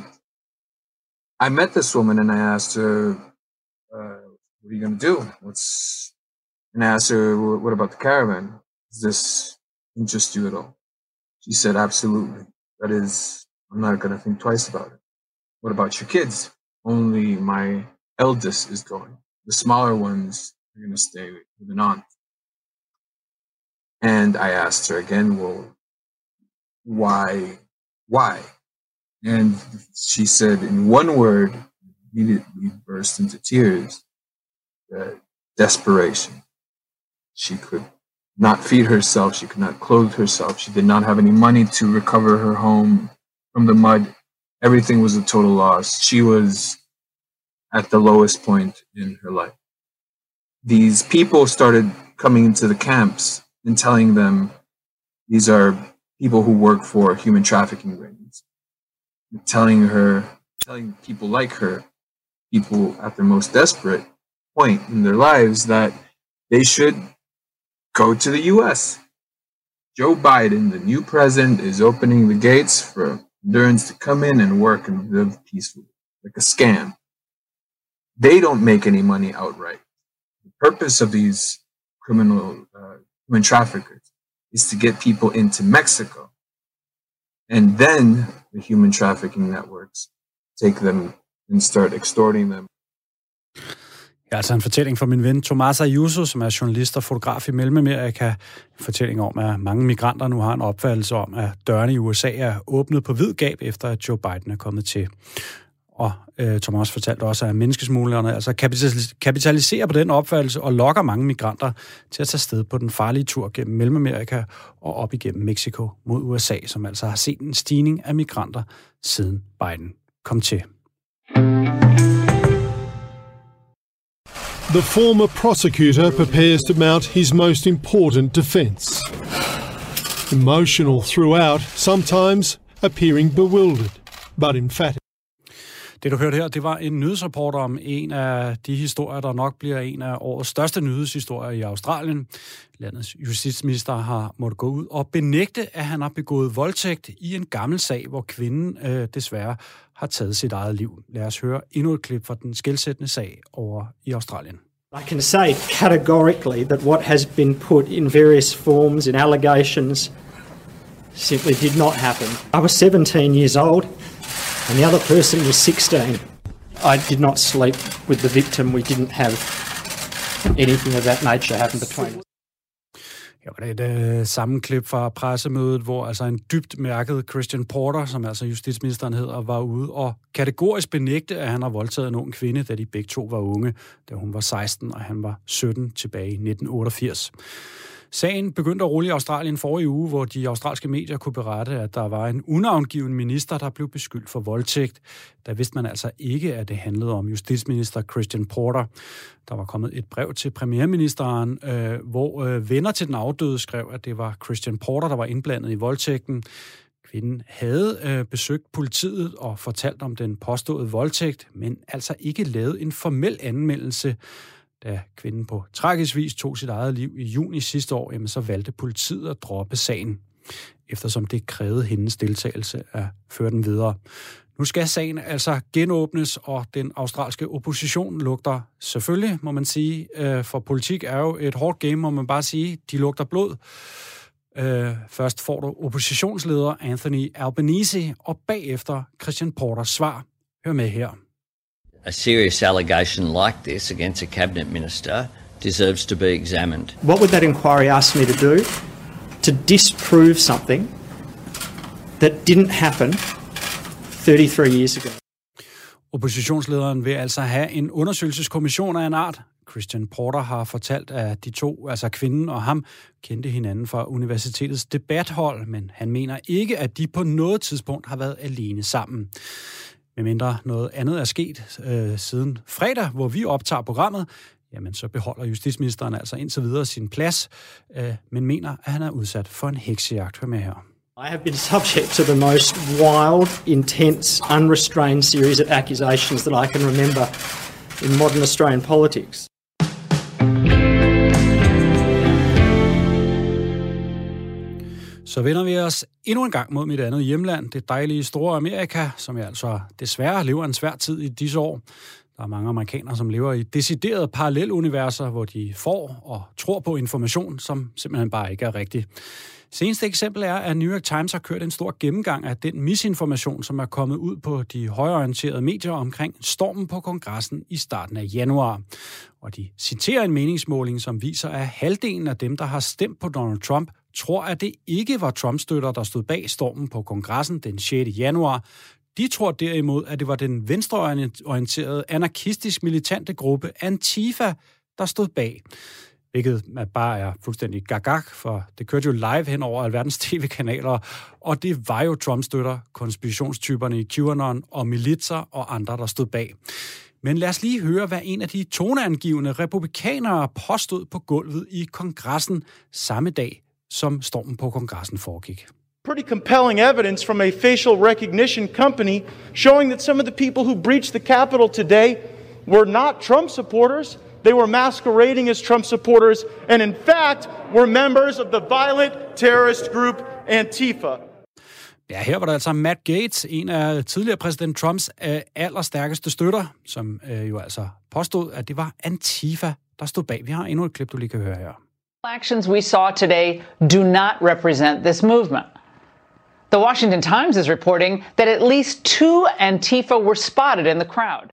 I met this woman and I asked her, uh, what are you going to do? What's, and I asked her, what about the caravan? Does this interest you at all? She said, absolutely. That is, I'm not going to think twice about it. What about your kids? Only my eldest is going. The smaller ones are going to stay with an aunt. And I asked her again, well, why, why? And she said in one word, immediately burst into tears, uh, desperation. She could not feed herself. She could not clothe herself. She did not have any money to recover her home from the mud. Everything was a total loss. She was at the lowest point in her life. These people started coming into the camps and telling them these are people who work for human trafficking rings. Telling her, telling people like her, people at their most desperate point in their lives, that they should go to the U S. Joe Biden, the new president, is opening the gates for Hondurans to come in and work and live peacefully, like a scam. They don't make any money outright. The purpose of these criminal uh, human traffickers is to get people into Mexico. And then the human trafficking networks take them and start extorting them. Ja, altså en fortælling fra min ven Thomas Ayuso, som er journalist og fotograf i Mellemamerika. En fortælling om, at mange migranter nu har en opfattelse om, at dørene i U S A er åbnet på vid gab, efter at Joe Biden er kommet til. Og øh, Thomas fortalte også, at menneskesmuglerne altså kapitaliserer på den opfattelse og lokker mange migranter til at tage sted på den farlige tur gennem Mellemamerika og op igennem Mexico mod U S A, som altså har set en stigning af migranter siden Biden kom til. The former prosecutor prepares to mount his most important defense. Emotional throughout, sometimes appearing bewildered, but emphatic. Det, du hørte her, det var en nyhedsreporter om en af de historier, der nok bliver en af årets største nyhedshistorier i Australien. Landets justitsminister har måttet gå ud og benægte, at han har begået voldtægt i en gammel sag, hvor kvinden øh, desværre har taget sit eget liv. Lad os høre endnu et klip fra den skelsættende sag over i Australien. I can say categorically that what has been put in various forms, in allegations, simply did not happen. I was seventeen years old. And the other person was sixteen. I did not sleep with the victim. We didn't have anything of that nature happen between us. Ja, det er et uh, sammenklip fra pressemødet, hvor altså en dybt mærket Christian Porter, som altså justitsministeren hedder, var ude og kategorisk benægte, at han har voldtaget en ung kvinde, da de begge to var unge, da hun var seksten og han var sytten tilbage i nitten otteogfirs. Sagen begyndte at rulle i Australien forrige uge, hvor de australske medier kunne berette, at der var en unavngiven minister, der blev beskyldt for voldtægt. Der vidste man altså ikke, at det handlede om justitsminister Christian Porter. Der var kommet et brev til premierministeren, øh, hvor øh, venner til den afdøde skrev, at det var Christian Porter, der var indblandet i voldtægten. Kvinden havde øh, besøgt politiet og fortalt om den påståede voldtægt, men altså ikke lavet en formel anmeldelse. Da kvinden på tragisk vis tog sit eget liv i juni sidste år, jamen, så valgte politiet at droppe sagen, eftersom det krævede hendes deltagelse at føre den videre. Nu skal sagen altså genåbnes, og den australske opposition lugter selvfølgelig, må man sige, øh, for politik er jo et hårdt game, må man bare sige, de lugter blod. Øh, først får du oppositionsleder Anthony Albanese, og bagefter Christian Porters svar. Hør med her. A serious allegation like this against a cabinet minister deserves to be examined. What would that inquiry ask me to do? To disprove something that didn't happen thirty-three years ago. Oppositionslederen vil altså have en undersøgelseskommission af en art. Christian Porter har fortalt, at de to, altså kvinden og ham, kendte hinanden fra universitetets debathold, men han mener ikke, at de på noget tidspunkt har været alene sammen. Medmindre noget andet er sket øh, siden fredag, hvor vi optager programmet, jamen så beholder justitsministeren altså indtil videre sin plads, øh, men mener, at han er udsat for en heksejagt. Hør med her. I have been subject to the most wild, intense, unrestrained series of accusations that I can remember in modern Australian politics. Så vender vi os endnu en gang mod mit andet hjemland, det dejlige store Amerika, som jeg altså desværre lever en svær tid i disse år. Der er mange amerikanere, som lever i deciderede paralleluniverser, hvor de får og tror på information, som simpelthen bare ikke er rigtig. Seneste eksempel er, at New York Times har kørt en stor gennemgang af den misinformation, som er kommet ud på de højreorienterede medier omkring stormen på kongressen i starten af januar. Og de citerer en meningsmåling, som viser, at halvdelen af dem, der har stemt på Donald Trump, tror, at det ikke var Trump-støtter, der stod bag stormen på kongressen den sjette januar. De tror derimod, at det var den venstreorienterede, anarkistisk militante gruppe Antifa, der stod bag. Hvilket bare er fuldstændig gagag, for det kørte jo live hen over alverdens tv-kanaler, og det var jo Trump-støtter, konspirationstyperne i QAnon og militser og andre, der stod bag. Men lad os lige høre, hvad en af de toneangivende republikanere påstod på gulvet i kongressen samme dag, som stormen på kongressen foregik. Pretty compelling evidence from a facial recognition company showing that some of the people who breached the Capitol today were not Trump supporters. They were masquerading as Trump supporters and in fact were members of the violent terrorist group Antifa. Ja, her var der altså Matt Gaetz, en af tidligere præsident Trumps øh, allerstærkeste støtter, som øh, jo altså påstod, at det var Antifa, der stod bag. Vi har endnu et klip, du lige kan høre her. Actions we saw today do not represent this movement. The Washington Times is reporting that at least two Antifa were spotted in the crowd.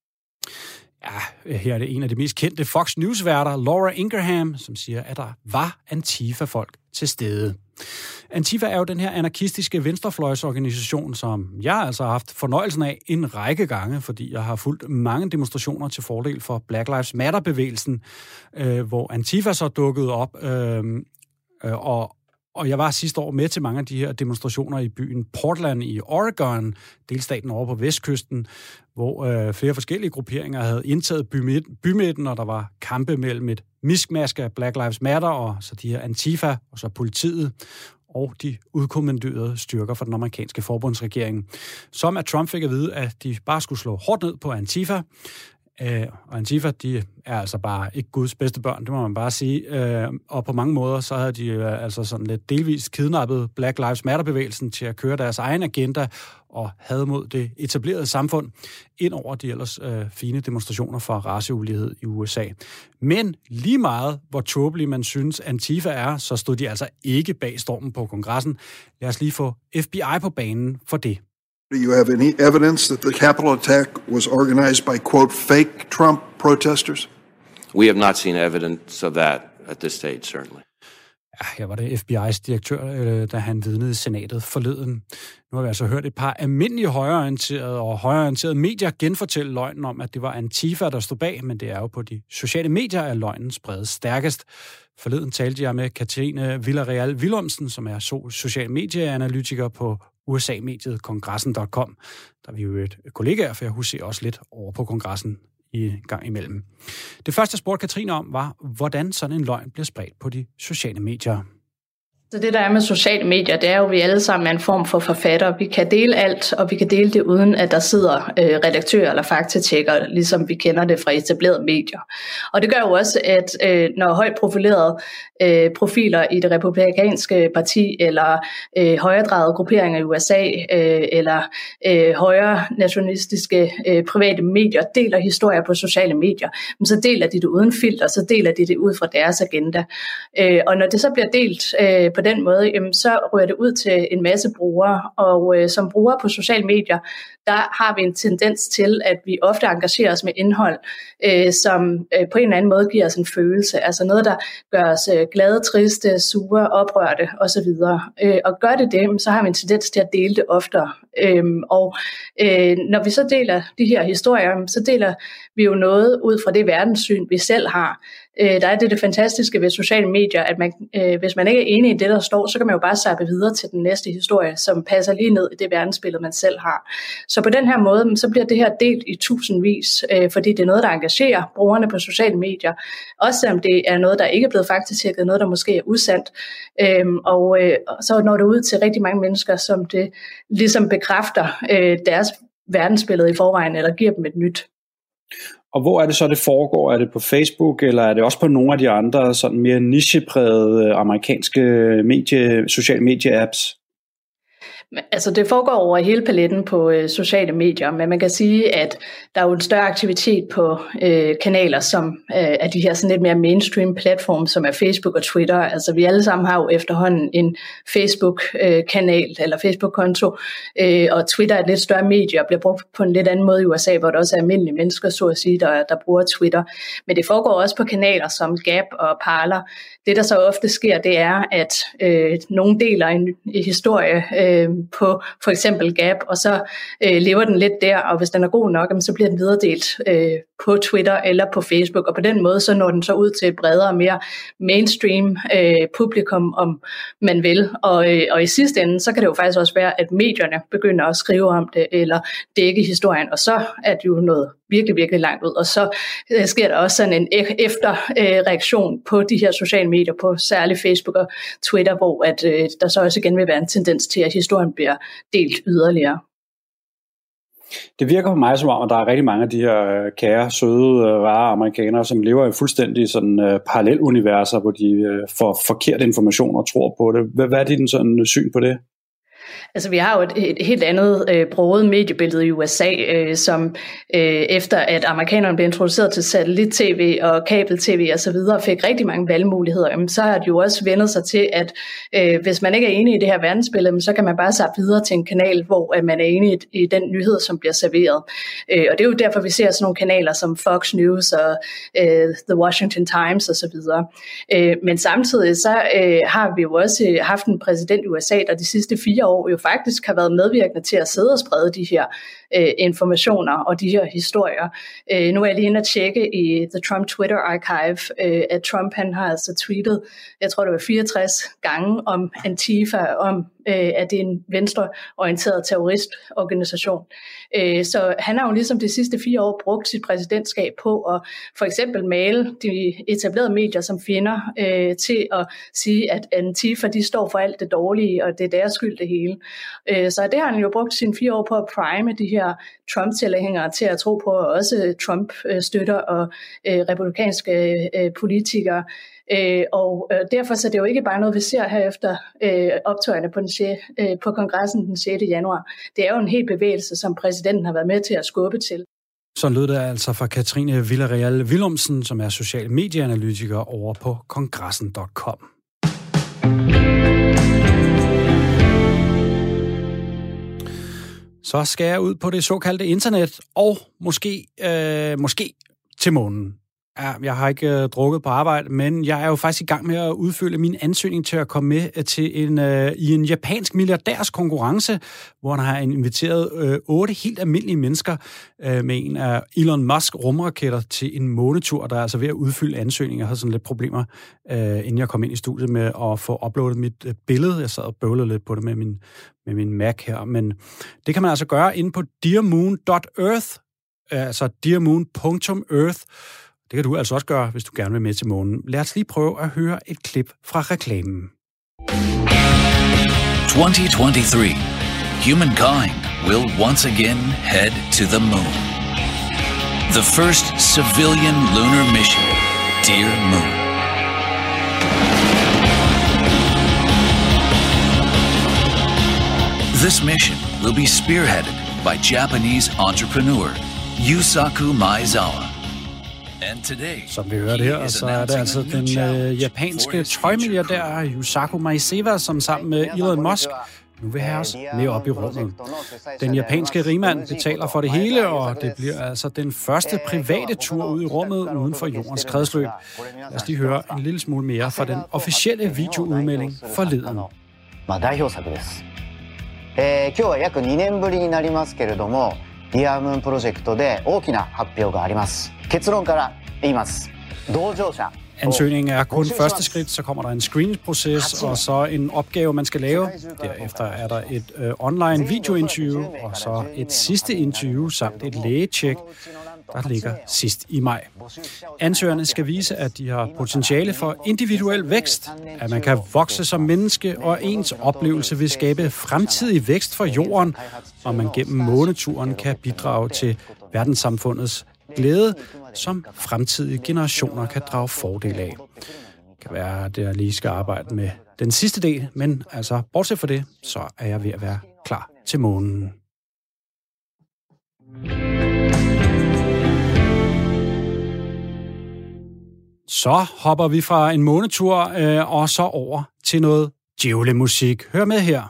Ja, her er det en af de mest kendte Fox News-værter, Laura Ingraham, som siger, at der var Antifa-folk til stede. Antifa er jo den her anarkistiske venstrefløjsorganisation, som jeg altså har haft fornøjelsen af en række gange, fordi jeg har fulgt mange demonstrationer til fordel for Black Lives Matter-bevægelsen, øh, hvor Antifa så dukkede op, øh, øh, og Og jeg var sidste år med til mange af de her demonstrationer i byen Portland i Oregon, delstaten over på vestkysten, hvor øh, flere forskellige grupperinger havde indtaget bymidten, bymidten, og der var kampe mellem et miskmask af Black Lives Matter, og så de her Antifa, og så politiet, og de udkommanderede styrker for den amerikanske forbundsregering. Som at Trump fik at vide, at de bare skulle slå hårdt ned på Antifa. Uh, og Antifa, de er altså bare ikke Guds bedste børn, det må man bare sige. Uh, og på mange måder, så havde de uh, altså sådan lidt delvist kidnappet Black Lives Matter-bevægelsen til at køre deres egen agenda og havde mod det etablerede samfund ind over de ellers uh, fine demonstrationer for raceulighed i U S A. Men lige meget, hvor tåbelig man synes Antifa er, så stod de altså ikke bag stormen på kongressen. Lad os lige få F B I på banen for det. Do you have any evidence that the Capitol attack was organized by, quote, fake Trump protesters? We have not seen evidence of that at this stage, certainly. Ja, her var det F B I's direktør, øh, da han vidnede i senatet forleden. Nu har vi altså hørt et par almindelige højreorienterede og højreorienterede medier genfortælle løgnen om, at det var Antifa, der stod bag, men det er jo på de sociale medier, at løgnen spredes stærkest. Forleden talte jeg med Katrine Villarreal Willumsen, som er social medieanalytiker på U S A-mediet kongressen punktum com. Der er vi jo et kollegaer, for jeg husker også lidt over på kongressen i gang imellem. Det første, jeg spurgte Katrine om, var, hvordan sådan en løgn bliver spredt på de sociale medier. Så det, der er med sociale medier, det er jo, at vi alle sammen er en form for forfattere. Vi kan dele alt, og vi kan dele det uden, at der sidder øh, redaktører eller faktatjekker, ligesom vi kender det fra etablerede medier. Og det gør jo også, at øh, når højt profilerede øh, profiler i det republikanske parti, eller øh, højredrejede grupperinger i U S A, øh, eller øh, højre nationalistiske øh, private medier deler historier på sociale medier, men så deler de det uden filter, så deler de det ud fra deres agenda. Øh, og når det så bliver delt øh, på den måde, jamen, så rører det ud til en masse brugere, og øh, som brugere på sociale medier, der har vi en tendens til, at vi ofte engagerer os med indhold, øh, som øh, på en eller anden måde giver os en følelse, altså noget, der gør os øh, glade, triste, sure, oprørte osv. Øh, og gør det det, så har vi en tendens til at dele det oftere. Øhm, og øh, når vi så deler de her historier, så deler vi jo noget ud fra det verdenssyn, vi selv har. Øh, der er det, det fantastiske ved sociale medier, at man, øh, hvis man ikke er enig i det, der står, så kan man jo bare zappe videre til den næste historie, som passer lige ned i det verdensbillede, man selv har. Så på den her måde, så bliver det her delt i tusindvis, øh, fordi det er noget, der engagerer brugerne på sociale medier. Også selvom det er noget, der ikke er blevet faktatjekket, noget, der måske er usandt. Øh, og øh, så når det ud til rigtig mange mennesker, som det ligesom bekræfter øh, deres verdensbillede i forvejen, eller giver dem et nyt. Og hvor er det så, det foregår? Er det på Facebook, eller er det også på nogle af de andre sådan mere nicheprægede amerikanske medie, sociale medie-apps? Altså det foregår over hele paletten på øh, sociale medier, men man kan sige, at der er jo en større aktivitet på øh, kanaler, som øh, er de her sådan lidt mere mainstream platforme, som er Facebook og Twitter. Altså vi alle sammen har jo efterhånden en Facebook-kanal øh, eller Facebook-konto, øh, og Twitter er et lidt større medie og bliver brugt på en lidt anden måde i U S A, hvor der også er almindelige mennesker, så at sige, der, der bruger Twitter. Men det foregår også på kanaler som Gab og Parler. Det, der så ofte sker, det er, at øh, nogen deler en, en historie øh, på for eksempel Gab, og så øh, lever den lidt der, og hvis den er god nok, så bliver den videredelt øh, på Twitter eller på Facebook, og på den måde så når den så ud til et bredere, mere mainstream øh, publikum, om man vil. Og, øh, og i sidste ende, så kan det jo faktisk også være, at medierne begynder at skrive om det, eller dække historien, og så er det jo noget virkelig, virkelig langt ud. Og så øh, sker der også sådan en efterreaktion øh, på de her sociale medier, på særligt Facebook og Twitter, hvor at, øh, der så også igen vil være en tendens til, at historien bliver delt yderligere. Det virker på mig som om, at der er rigtig mange af de her kære, søde, rare amerikanere, som lever i fuldstændig sådan uh, paralleluniverser, hvor de uh, får forkert information og tror på det. Hvad er din sådan syn på det? Altså vi har jo et, et helt andet øh, broget mediebillede i U S A, øh, som øh, efter at amerikanerne blev introduceret til satellit-tv og kabel-tv og så videre, fik rigtig mange valgmuligheder. Jamen, så har de jo også vendt sig til, at øh, hvis man ikke er enig i det her verdensbillede, så kan man bare zappe videre til en kanal, hvor øh, man er enig i, i den nyhed, som bliver serveret. Øh, og det er jo derfor, vi ser sådan nogle kanaler som Fox News og øh, The Washington Times og så videre. Øh, men samtidig så øh, har vi jo også haft en præsident i U S A, der de sidste fire år jo faktisk har været medvirkende til at sidde og sprede de her øh, informationer og de her historier. Øh, nu er jeg lige inde at tjekke i The Trump Twitter Archive, øh, at Trump han har altså tweetet, jeg tror det var fireogtres gange om Antifa, om øh, at det er en venstreorienteret terroristorganisation. Øh, så han har jo ligesom de sidste fire år brugt sit præsidentskab på at for eksempel male de etablerede medier som fjender øh, til at sige, at Antifa de står for alt det dårlige, og det er deres skyld det hele. Øh, så det har han jo brugt sine fire år på at prime de her Trump-tilhængere til at tro på, og også Trump-støtter og øh, republikanske øh, politikere. Øh, og øh, derfor så er det jo ikke bare noget, vi ser her efter øh, optøjerne på, den sjette, øh, på kongressen den sjette januar. Det er jo en hel bevægelse, som præsidenten har været med til at skubbe til. Så lød det altså fra Katrine Villarreal Willumsen, som er social medieanalytiker over på kongressen punktum com. Så skal jeg ud på det såkaldte internet, og måske, øh, måske til månen. Ja, jeg har ikke øh, drukket på arbejde, men jeg er jo faktisk i gang med at udfylde min ansøgning til at komme med øh, til en, øh, i en japansk milliardærs konkurrence, hvor han har inviteret øh, otte helt almindelige mennesker øh, med en af Elon Musk rumraketter til en månetur, der er altså ved at udfylde ansøgninger. Jeg havde sådan lidt problemer, øh, inden jeg kom ind i studiet med at få uploadet mit øh, billede. Jeg sad og bøvlede lidt på det med min, med min Mac her, men det kan man altså gøre inde på dearmoon dot earth, altså dearmoon punktum earth. Det kan du altså også gøre, hvis du gerne vil med til månen. Lad os lige prøve at høre et klip fra reklamen. twenty twenty-three. Humankind will once again head to the moon. The first civilian lunar mission, Dear Moon. This mission will be spearheaded by Japanese entrepreneur Yusaku Maezawa. Som vi hørte her, så er det altså den øh, japanske tøjmilliardær Yusaku Maezawa, som sammen med Elon Musk nu vil have os med op i rummet. Den japanske rigmand betaler for det hele, og det bliver altså den første private tur ud i rummet uden for jordens kredsløb. Lad os lige høre en lille smule mere fra den officielle videoudmelding forleden. えー、今日は約にねんぶりになりますけれども、ディアムーンプロジェクトで大きな発表があります。結論から言います。同乗者 Ansøgningen er kun første skridt, så kommer der en screening-proces, og så en opgave, man skal lave. Derefter er der et øh, online videointerview, og så et sidste interview samt et lægetjek, der ligger sidst i maj. Ansøgerne skal vise, at de har potentiale for individuel vækst, at man kan vokse som menneske, og ens oplevelse vil skabe fremtidig vækst for jorden, og man gennem måneturen kan bidrage til verdenssamfundets glæde, som fremtidige generationer kan drage fordel af. Det kan være, at jeg lige skal arbejde med den sidste del, men altså, bortset fra det, så er jeg ved at være klar til månen. Så hopper vi fra en månetur øh, og så over til noget djævlemusik. Hør med her.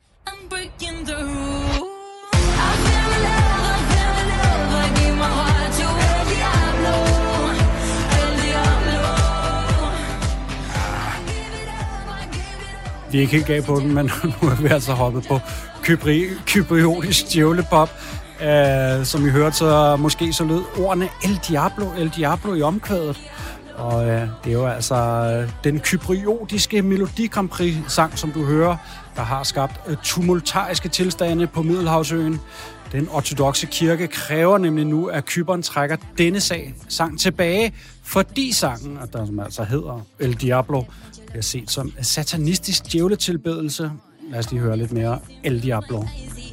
Vi er ikke helt gav på den, men nu er vi altså hoppet på kypri, kypriotisk djævlepop. Uh, som I hørte, så måske så lød ordene El Diablo, El Diablo i omkvædet. Og uh, det er jo altså uh, den kypriotiske Melodi Grand Prix-sang, som du hører, der har skabt uh, tumultariske tilstande på Middelhavsøen. Den ortodokse kirke kræver nemlig nu, at Cypern trækker denne sag, sang tilbage, fordi sangen, der som altså hedder El Diablo, bliver set som satanistisk djævletilbedelse. Lad os lige høre lidt mere El Diablo.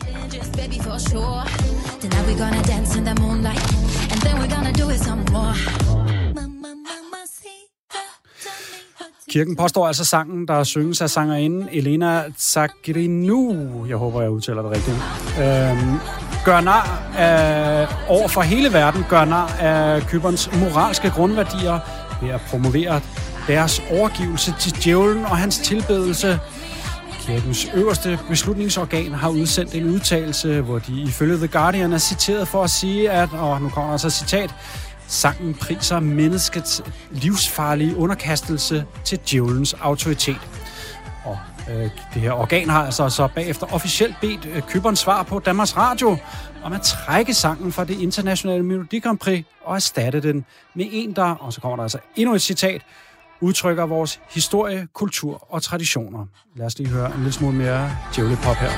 Kirken påstår altså sangen, der synges af sangerinden Elena Tsagrinou, jeg håber, jeg udtaler det rigtigt, øhm, gør nar af, over for hele verden, gør nar af Cyperns moralske grundværdier ved at promovere deres overgivelse til djævlen og hans tilbedelse. Kirkens øverste beslutningsorgan har udsendt en udtalelse, hvor de ifølge The Guardian er citeret for at sige, at, og nu kommer altså citat, sangen priser menneskets livsfarlige underkastelse til djævelens autoritet. Og øh, det her organ har altså så bagefter officielt bedt øh, Cyperns svar på Danmarks Radio om at trække sangen fra det internationale Melodi Grand Prix og erstatte den med en, der, og så kommer der altså endnu et citat, udtrykker vores historie, kultur og traditioner. Lad os lige høre en lille smule mere djævlepop her.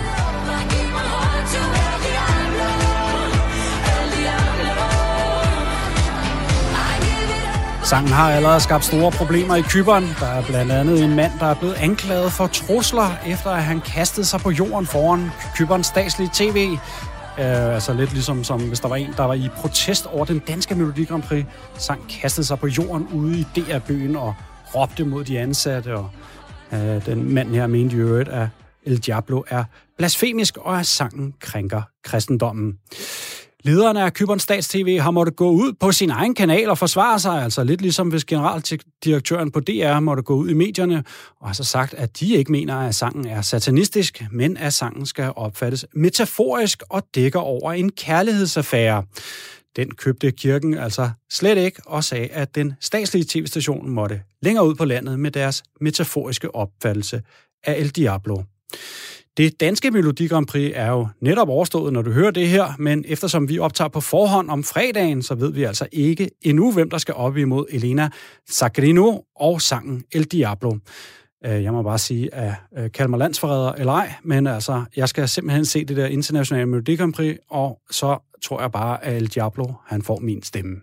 Sangen har allerede skabt store problemer i Cypern. Der er blandt andet en mand, der er blevet anklaget for trusler, efter at han kastede sig på jorden foran Cyperns statslige tv. Uh, altså lidt ligesom som hvis der var en, der var i protest over den danske Melodi Grand Prix. Sang kastede sig på jorden ude i D R-byen og råbte mod de ansatte. Og uh, den mand her mente i øvrigt, at El Diablo er blasfemisk, og at sangen krænker kristendommen. Lederen af Cyperns stats-tv har måttet gå ud på sin egen kanal og forsvare sig, altså lidt ligesom hvis generaldirektøren på D R måtte gå ud i medierne og har så sagt, at de ikke mener, at sangen er satanistisk, men at sangen skal opfattes metaforisk og dækker over en kærlighedsaffære. Den købte kirken altså slet ikke og sagde, at den statslige tv-station måtte længere ud på landet med deres metaforiske opfattelse af El Diablo. Det danske Melodi Grand Prix er jo netop overstået, når du hører det her, men eftersom vi optager på forhånd om fredagen, så ved vi altså ikke endnu, hvem der skal op imod Elena Zaccarino og sangen El Diablo. Jeg må bare sige, at kald mig landsforræder eller ej, men altså, jeg skal simpelthen se det der internationale Melodi Grand Prix, og så tror jeg bare, at El Diablo, han får min stemme.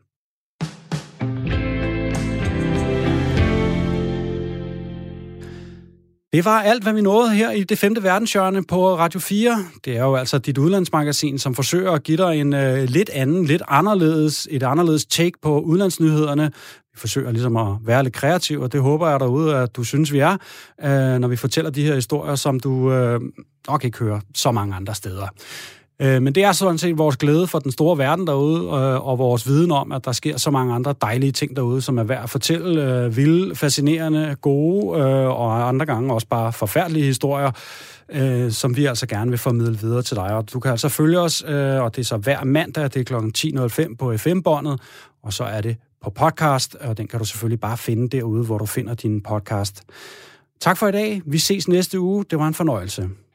Det var alt, hvad vi nåede her i det femte verdenshjørne på Radio fire. Det er jo altså dit udlandsmagasin, som forsøger at give dig en uh, lidt anden, lidt anderledes, et anderledes take på udlandsnyhederne. Vi forsøger ligesom at være lidt kreativ, og det håber jeg derude, at du synes, vi er, uh, når vi fortæller de her historier, som du uh, nok ikke hører så mange andre steder. Men det er sådan set vores glæde for den store verden derude, og vores viden om, at der sker så mange andre dejlige ting derude, som er værd at fortælle. Vilde, fascinerende, gode, og andre gange også bare forfærdelige historier, som vi altså gerne vil formidle videre til dig. Og du kan altså følge os, og det er så hver mandag, det er klokken ti nul fem på F M-båndet, og så er det på podcast, og den kan du selvfølgelig bare finde derude, hvor du finder din podcast. Tak for i dag. Vi ses næste uge. Det var en fornøjelse.